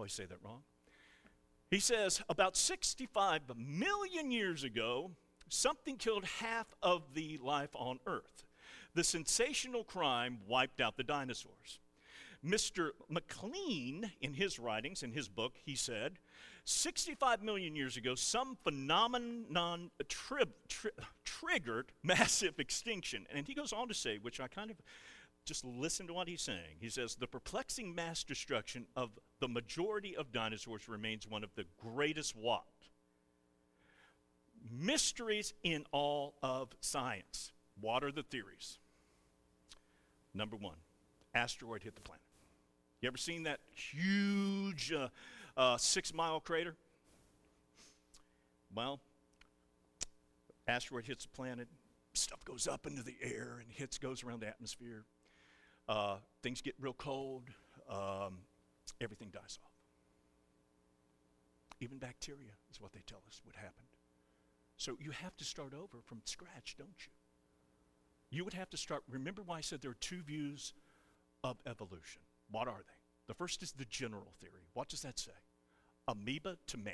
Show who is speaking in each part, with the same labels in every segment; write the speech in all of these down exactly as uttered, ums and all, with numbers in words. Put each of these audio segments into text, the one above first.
Speaker 1: always say that wrong. He says, about sixty-five million years ago, something killed half of the life on Earth. The sensational crime wiped out the dinosaurs. Mister McLean, in his writings, in his book, he said, sixty-five million years ago, some phenomenon tri tri triggered massive extinction. And he goes on to say, which I kind of just listen to what he's saying. He says, the perplexing mass destruction of the majority of dinosaurs remains one of the greatest what? Mysteries in all of science. What are the theories? Number one, asteroid hit the planet. You ever seen that huge uh, uh, six-mile crater? Well, asteroid hits the planet, stuff goes up into the air and hits, goes around the atmosphere. Uh, things get real cold, um, everything dies off. Even bacteria is what they tell us would happen. So you have to start over from scratch, don't you? You would have to start, remember why I said there are two views of evolution. What are they? The first is the general theory. What does that say? Amoeba to man.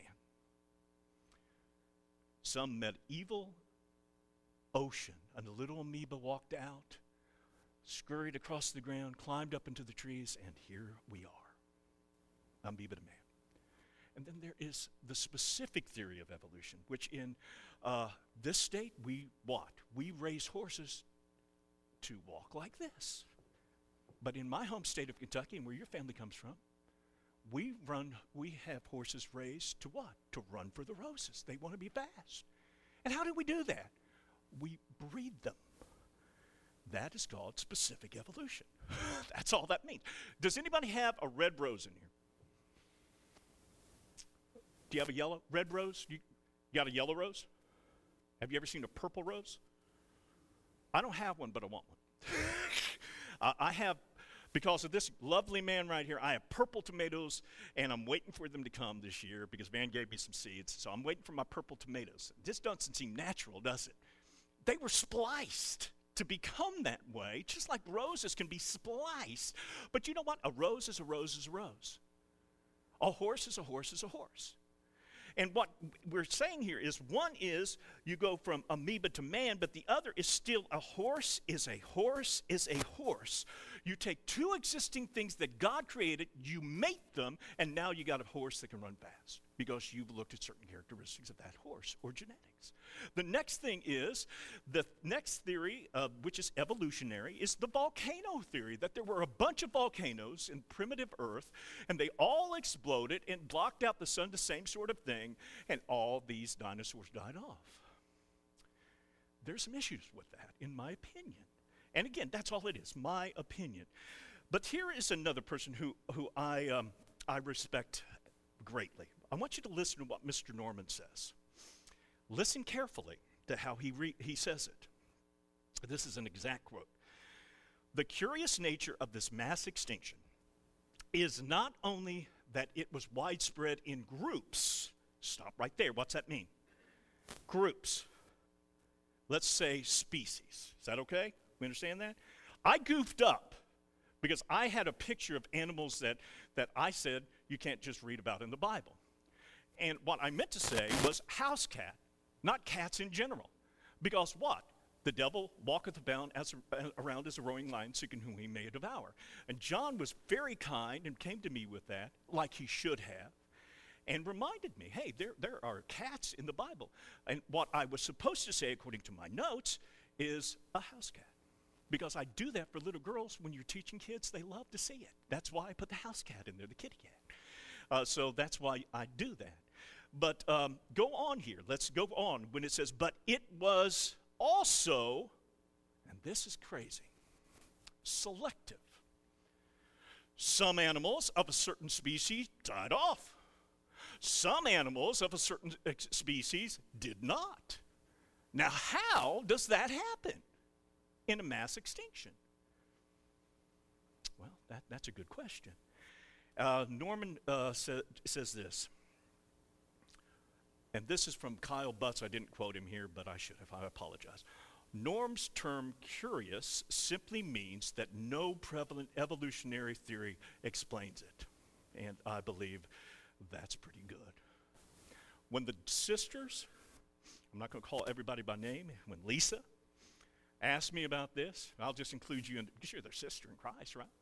Speaker 1: Some medieval ocean, and a little amoeba walked out, scurried across the ground, climbed up into the trees, and here we are. Amoeba to man. And then there is the specific theory of evolution, which in uh, this state, we what? We raise horses to walk like this. But in my home state of Kentucky, and where your family comes from, we run, we have horses raised to what? To run for the roses. They want to be fast. And how do we do that? We breed them. That is called specific evolution. That's all that means. Does anybody have a red rose in here? Do you have a yellow, red rose? You, you got a yellow rose? Have you ever seen a purple rose? I don't have one, but I want one. uh, I have, because of this lovely man right here, I have purple tomatoes, and I'm waiting for them to come this year because Van gave me some seeds. So I'm waiting for my purple tomatoes. This doesn't seem natural, does it? They were spliced to become that way, just like roses can be spliced. But you know what? A rose is a rose is a rose. A horse is a horse is a horse. And what we're saying here is one is you go from amoeba to man, but the other is still a horse is a horse is a horse. You take two existing things that God created, you mate them, and now you got a horse that can run fast because you've looked at certain characteristics of that horse or genetics. The next thing is, the next theory, uh, which is evolutionary, is the volcano theory, that there were a bunch of volcanoes in primitive Earth, and they all exploded and blocked out the sun, the same sort of thing, and all these dinosaurs died off. There's some issues with that, in my opinion. And again, that's all it is, my opinion. But here is another person who, who I, um, I respect greatly. I want you to listen to what Mister Norman says. Listen carefully to how he, re he says it. This is an exact quote. The curious nature of this mass extinction is not only that it was widespread in groups. Stop right there. What's that mean? Groups. Let's say species. Is that okay? We understand that? I goofed up because I had a picture of animals that, that I said you can't just read about in the Bible. And what I meant to say was house cat, not cats in general. Because what? The devil walketh about as a, uh, around as a roaring lion, seeking whom he may devour. And John was very kind and came to me with that, like he should have, and reminded me, hey, there, there are cats in the Bible. And what I was supposed to say, according to my notes, is a house cat. Because I do that for little girls. When you're teaching kids, they love to see it. That's why I put the house cat in there, the kitty cat. Uh, so that's why I do that. But um, go on here. Let's go on when it says, but it was also, and this is crazy, selective. Some animals of a certain species died off. Some animals of a certain species did not. Now, how does that happen in a mass extinction? Well, that, that's a good question. Uh, Norman uh, sa says this, and this is from Kyle Butts. I didn't quote him here, but I should have. I apologize. Norm's term curious simply means that no prevalent evolutionary theory explains it. and I believe that's pretty good. When the sisters, I'm not going to call everybody by name, when Lisa asked me about this, I'll just include you in, because you're their sister in Christ, right?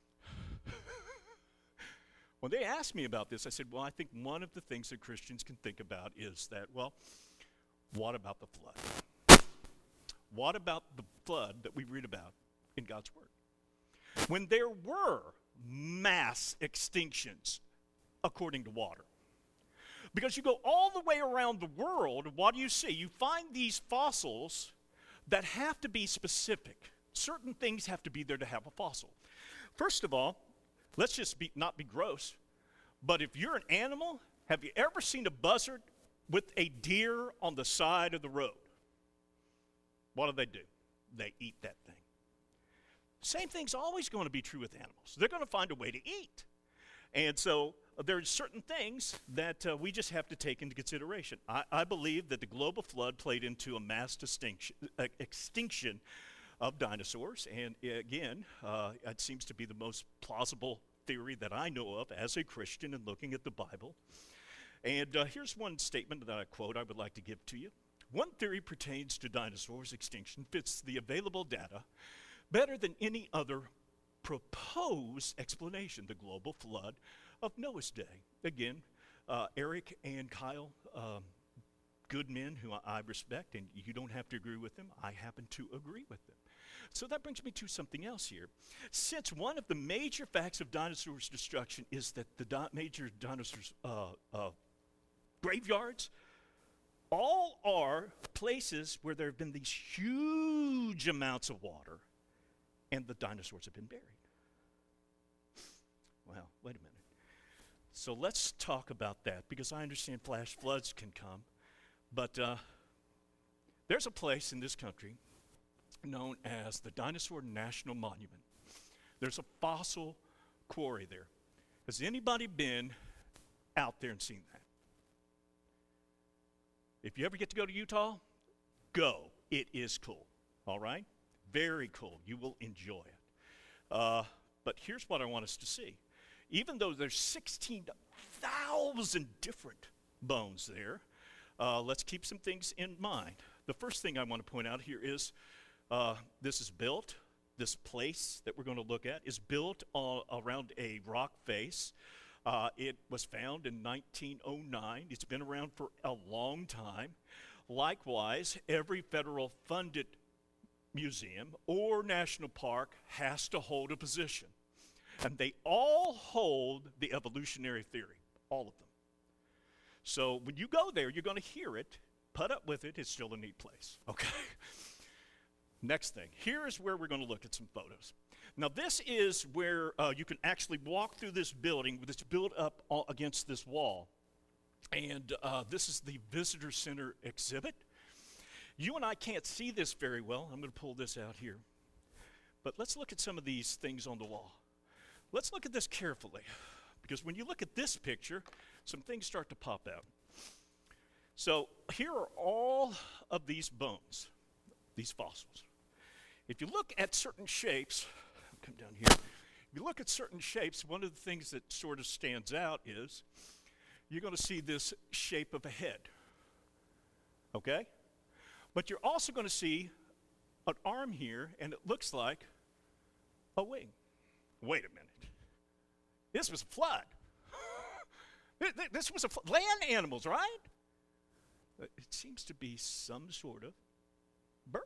Speaker 1: When they asked me about this, I said, well, I think one of the things that Christians can think about is that, well, what about the flood? What about the flood that we read about in God's Word? When there were mass extinctions according to water. Because you go all the way around the world, what do you see? You find these fossils that have to be specific. Certain things have to be there to have a fossil. First of all, let's just be, not be gross, but if you're an animal, have you ever seen a buzzard with a deer on the side of the road? What do they do? They eat that thing. Same thing's always going to be true with animals. They're going to find a way to eat. And so uh, there are certain things that uh, we just have to take into consideration. I, I believe that the global flood played into a mass distinction, uh, extinction of dinosaurs. And uh, again, uh, it seems to be the most plausible theory that I know of as a Christian and looking at the Bible. And uh, here's one statement that I quote I would like to give to you. One theory pertains to dinosaurs' extinction fits the available data better than any other proposed explanation, the global flood of Noah's day. Again, uh, Eric and Kyle, um, good men who I, I respect, and you don't have to agree with them. I happen to agree with them. So that brings me to something else here. Since one of the major facts of dinosaurs' destruction is that the di- major dinosaurs' uh, uh, graveyards all are places where there have been these huge amounts of water and the dinosaurs have been buried. Well, wait a minute. So let's talk about that, because I understand flash floods can come, but uh, there's a place in this country known as the Dinosaur National Monument. There's a fossil quarry there. Has anybody been out there and seen that? If you ever get to go to Utah, go. It is cool, all right? Very cool. You will enjoy it. Uh, but here's what I want us to see. Even though there's sixteen thousand different bones there, uh, let's keep some things in mind. The first thing I want to point out here is uh, this is built, this place that we're going to look at is built uh, around a rock face. Uh, it was found in nineteen oh nine. It's been around for a long time. Likewise, every federal funded museum or national park has to hold a position. And they all hold the evolutionary theory, all of them. So when you go there, you're going to hear it, put up with it. It's still a neat place, okay? Next thing, here is where we're going to look at some photos. Now this is where uh, you can actually walk through this building that's built up all against this wall. And uh, this is the Visitor Center exhibit. You and I can't see this very well. I'm going to pull this out here. But let's look at some of these things on the wall. Let's look at this carefully, because when you look at this picture, some things start to pop out. So here are all of these bones, these fossils. If you look at certain shapes, I'll come down here. If you look at certain shapes, one of the things that sort of stands out is you're going to see this shape of a head, okay? But you're also going to see an arm here, and it looks like a wing. Wait a minute. This was a flood. This was a flood. Land animals, right? It seems to be some sort of bird.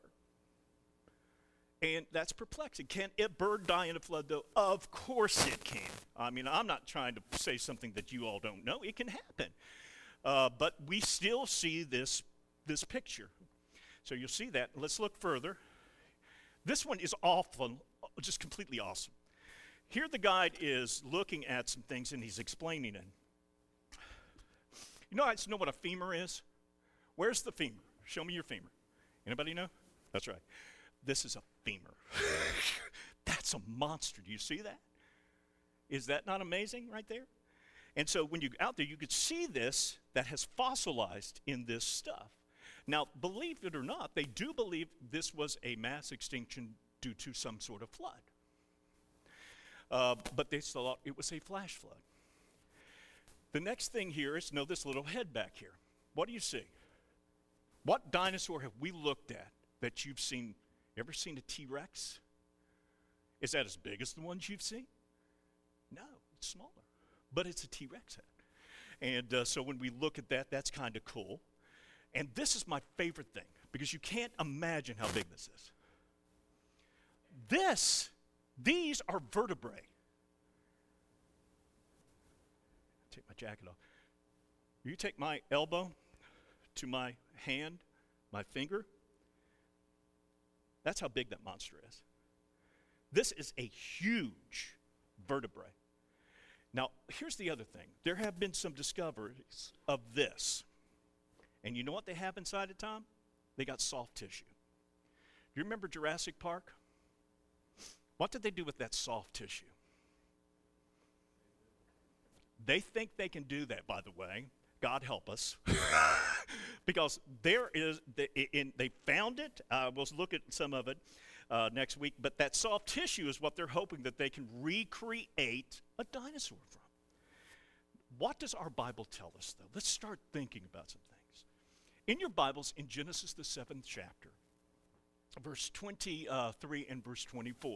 Speaker 1: And that's perplexing. Can a bird die in a flood, though? Of course it can. I mean, I'm not trying to say something that you all don't know. It can happen. Uh, but we still see this, this picture. So you'll see that. Let's look further. This one is awful, just completely awesome. Here the guide is looking at some things and he's explaining it. You know, I know what a femur is? Where's the femur? Show me your femur. Anybody know? That's right. This is a femur. That's a monster. Do you see that? Is that not amazing right there? And so when you're out there, you could see this that has fossilized in this stuff. Now, believe it or not, they do believe this was a mass extinction due to some sort of flood. Uh, but they thought it was a flash flood. The next thing here is, know this little head back here. What do you see? What dinosaur have we looked at that you've seen? Ever seen a T-Rex? Is that as big as the ones you've seen? No, it's smaller, but it's a T-Rex head. And uh, so when we look at that, that's kind of cool. And this is my favorite thing, because you can't imagine how big this is. This, these are vertebrae. Take my jacket off. You take my elbow to my hand, my finger. That's how big that monster is. This is a huge vertebrae. Now, here's the other thing. There have been some discoveries of this. And you know what they have inside it, Tom? They got soft tissue. Do you remember Jurassic Park? What did they do with that soft tissue? They think they can do that, by the way. God help us. Because there is, the, in, they found it. Uh, we'll look at some of it uh, next week. But that soft tissue is what they're hoping that they can recreate a dinosaur from. What does our Bible tell us, though? Let's start thinking about some things. In your Bibles, in Genesis, the seventh chapter, verse twenty-three and verse twenty-four.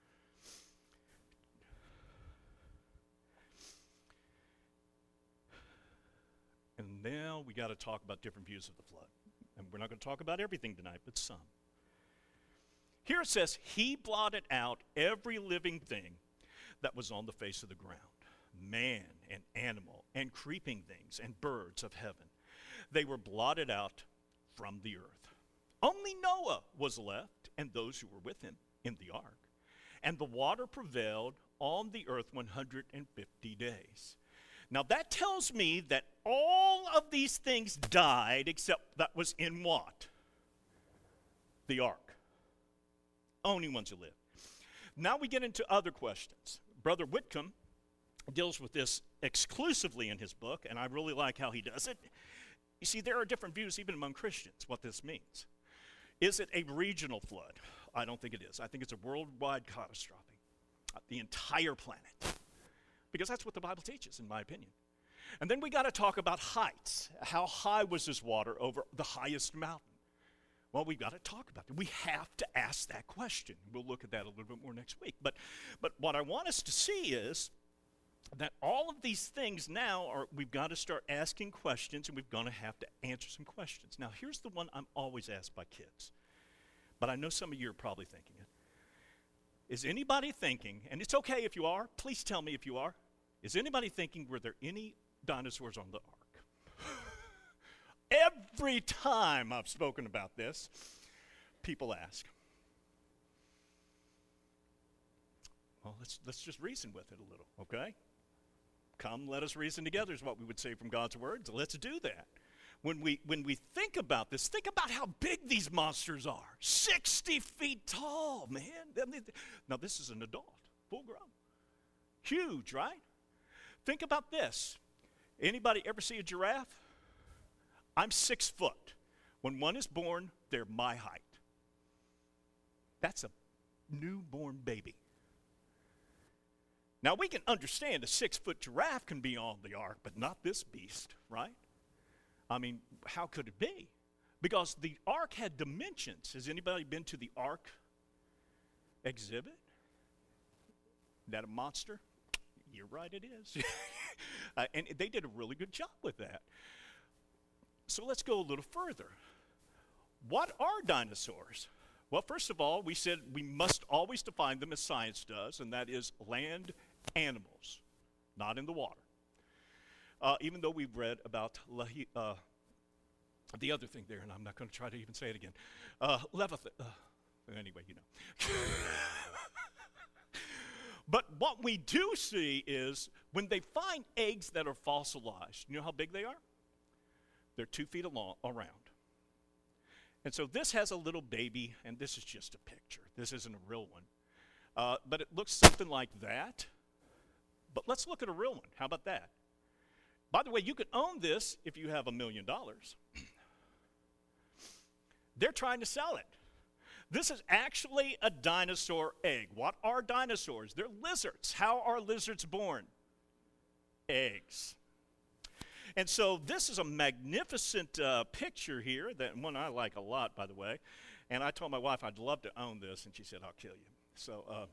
Speaker 1: And now we got to talk about different views of the flood. And we're not going to talk about everything tonight, but some. Here it says, he blotted out every living thing that was on the face of the ground, man and animal and creeping things and birds of heaven. They were blotted out from the earth. Only Noah was left and those who were with him in the ark. And the water prevailed on the earth one hundred fifty days. Now that tells me that all of these things died except that was in what? The ark. Only ones who lived. Now we get into other questions. Brother Whitcomb deals with this exclusively in his book, and I really like how he does it. You see, there are different views even among Christians what this means. Is it a regional flood? I don't think it is. I think it's a worldwide catastrophe. The entire planet. Because that's what the Bible teaches, in my opinion. And then we got to talk about heights. How high was this water over the highest mountain? Well, we've got to talk about it. We have to ask that question. We'll look at that a little bit more next week. But, but what I want us to see is that all of these things now are, we've got to start asking questions, and we're going to have to answer some questions. Now, here's the one I'm always asked by kids. But I know some of you are probably thinking it. Is anybody thinking, and it's okay if you are, please tell me if you are, is anybody thinking, were there any dinosaurs on the ark? Every time I've spoken about this, people ask. Well, let's, let's just reason with it a little, okay? Come, let us reason together is what we would say from God's word. So let's do that. When we, when we think about this, think about how big these monsters are. sixty feet tall, man. Now, this is an adult, full grown. Huge, right? Think about this. Anybody ever see a giraffe? I'm six foot. When one is born, they're my height. That's a newborn baby. Now, we can understand a six-foot giraffe can be on the ark, but not this beast, right? I mean, how could it be? Because the ark had dimensions. Has anybody been to the ark exhibit? Is that a monster? You're right, it is. uh, and they did a really good job with that. So let's go a little further. What are dinosaurs? Well, first of all, we said we must always define them as science does, and that is land animals, not in the water. Uh, even though we've read about Lehi, uh, the other thing there, and I'm not going to try to even say it again. Uh, Leviathan. Uh, anyway, you know. But what we do see is when they find eggs that are fossilized, you know how big they are? They're two feet along, around. And so this has a little baby, and this is just a picture. This isn't a real one. Uh, but it looks something like that. But let's look at a real one. How about that? By the way, you could own this if you have a million dollars. They're trying to sell it. This is actually a dinosaur egg. What are dinosaurs? They're lizards. How are lizards born? Eggs. And so this is a magnificent uh, picture here, that one I like a lot, by the way. And I told my wife I'd love to own this, and she said, I'll kill you. So, uh,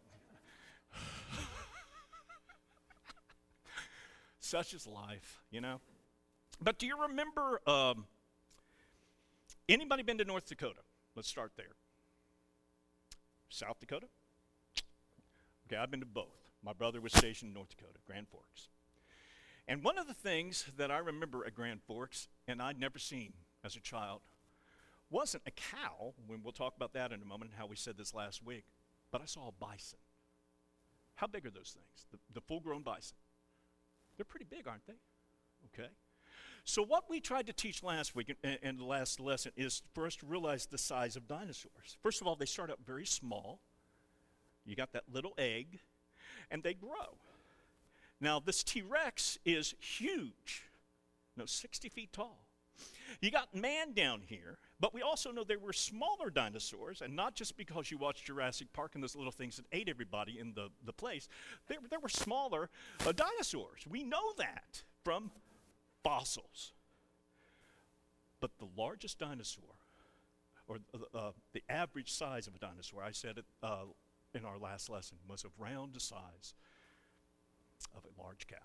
Speaker 1: such is life, you know. But do you remember, um, anybody been to North Dakota? Let's start there. South Dakota? Okay, I've been to both. My brother was stationed in North Dakota, Grand Forks. And one of the things that I remember at Grand Forks, and I'd never seen as a child, wasn't a cow, when we'll talk about that in a moment, how we said this last week, but I saw a bison. How big are those things? The, the full-grown bison. They're pretty big, aren't they? Okay. So what we tried to teach last week and, and the last lesson is for us to realize the size of dinosaurs. First of all, they start out very small. You got that little egg, and they grow. Now, this T-Rex is huge, no, sixty feet tall. You got man down here, but we also know there were smaller dinosaurs, and not just because you watched Jurassic Park and those little things that ate everybody in the, the place. There, there were smaller uh, dinosaurs. We know that from fossils. But the largest dinosaur, or uh, uh, the average size of a dinosaur, I said it uh, in our last lesson, was around the size of a large cow.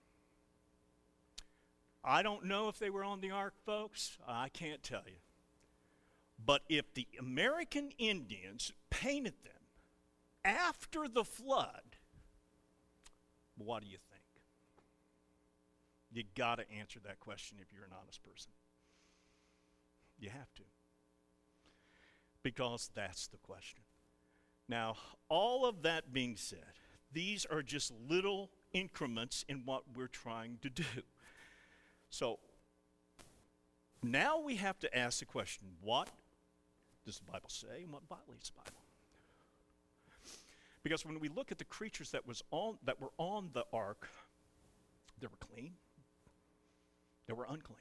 Speaker 1: I don't know if they were on the ark, folks. I can't tell you. But if the American Indians painted them after the flood, what do you think? You got to answer that question if you're an honest person. You have to. Because that's the question. Now, all of that being said, these are just little increments in what we're trying to do. So, now we have to ask the question, what does the Bible say and what violates the Bible? Because when we look at the creatures that was on that were on the ark, they were clean, they were unclean.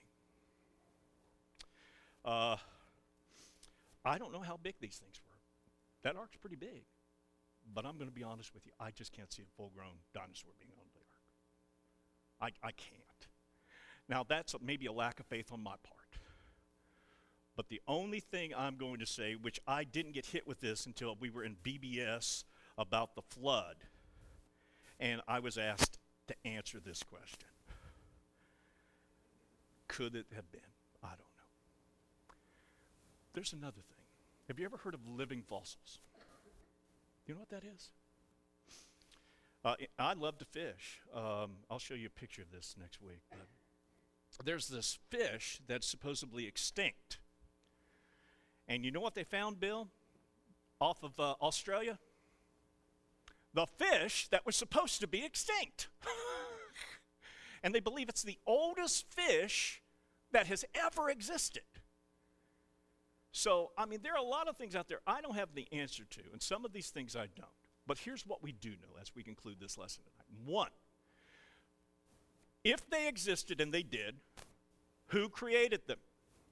Speaker 1: Uh, I don't know how big these things were. That ark's pretty big. But I'm going to be honest with you, I just can't see a full-grown dinosaur being on the ark. I, I can't. Now, that's a, maybe a lack of faith on my part. But the only thing I'm going to say, which I didn't get hit with this until we were in B B S about the flood, and I was asked to answer this question. Could it have been? I don't know. There's another thing. Have you ever heard of living fossils? You know what that is? Uh, I love to fish. Um, I'll show you a picture of this next week. But there's this fish that's supposedly extinct. And you know what they found, Bill, off of uh, Australia? The fish that was supposed to be extinct. And they believe it's the oldest fish that has ever existed. So, I mean, there are a lot of things out there I don't have the answer to, and some of these things I don't. But here's what we do know as we conclude this lesson tonight. One, if they existed, and they did, who created them?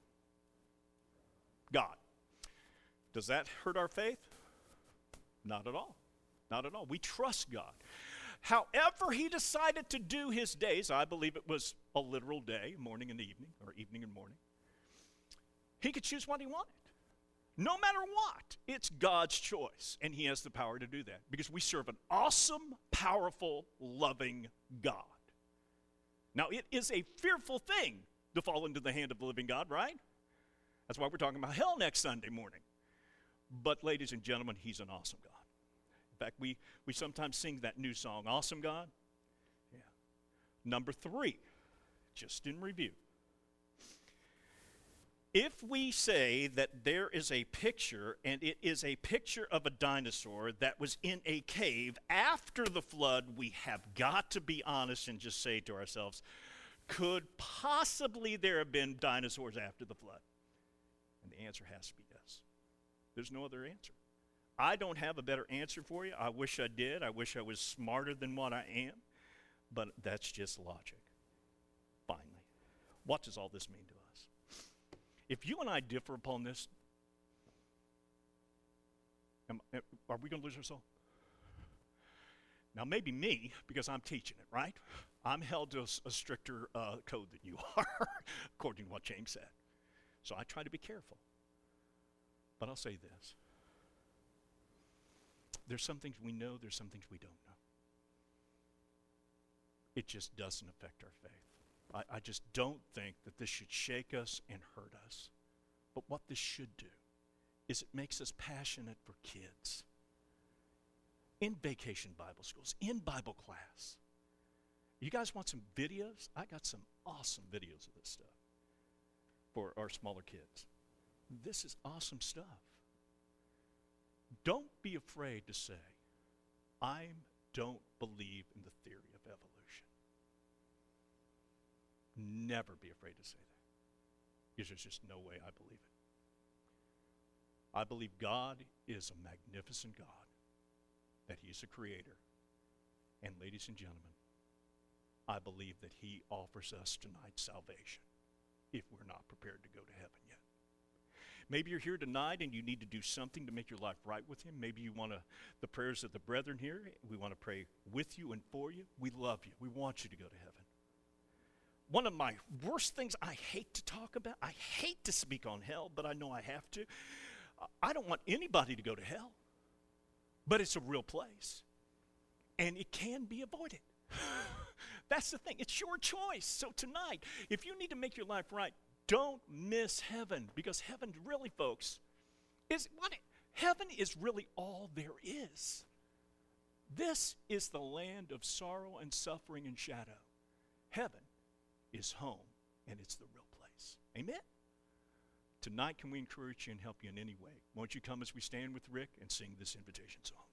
Speaker 1: God. Does that hurt our faith? Not at all. Not at all. We trust God. However he decided to do his days, I believe it was a literal day, morning and evening, or evening and morning, he could choose what he wanted. No matter what, it's God's choice, and he has the power to do that because we serve an awesome, powerful, loving God. Now, it is a fearful thing to fall into the hand of the living God, right? That's why we're talking about hell next Sunday morning. But, ladies and gentlemen, he's an awesome God. In fact, we, we sometimes sing that new song, Awesome God. Yeah. Number three, just in review. If we say that there is a picture, and it is a picture of a dinosaur that was in a cave after the flood, we have got to be honest and just say to ourselves, could possibly there have been dinosaurs after the flood? And the answer has to be yes. There's no other answer. I don't have a better answer for you. I wish I did. I wish I was smarter than what I am. But that's just logic. Finally, what does all this mean to us? If you and I differ upon this, am, are we going to lose our soul? Now, maybe me, because I'm teaching it, right? I'm held to a, s- a stricter uh, code than you are, according to what James said. So I try to be careful. But I'll say this. There's some things we know, there's some things we don't know. It just doesn't affect our faith. I, I just don't think that this should shake us and hurt us. But what this should do is it makes us passionate for kids. In vacation Bible schools, in Bible class. You guys want some videos? I got some awesome videos of this stuff for our smaller kids. This is awesome stuff. Don't be afraid to say, I don't believe in the theory of evolution. Never be afraid to say that, because there's just no way I believe it. I believe God is a magnificent God, that He's a creator. And ladies and gentlemen, I believe that He offers us tonight salvation if we're not prepared to go to heaven yet. Maybe you're here tonight and you need to do something to make your life right with Him. Maybe you want to, the prayers of the brethren here, we want to pray with you and for you. We love you. We want you to go to heaven. One of my worst things I hate to talk about, I hate to speak on hell, but I know I have to. I don't want anybody to go to hell, but it's a real place, and it can be avoided. That's the thing. It's your choice. So tonight, if you need to make your life right, don't miss heaven, because heaven really, folks, is what it, heaven is really all there is. This is the land of sorrow and suffering and shadow. Heaven is home, and it's the real place. Amen? Tonight, can we encourage you and help you in any way? Won't you come as we stand with Rick and sing this invitation song?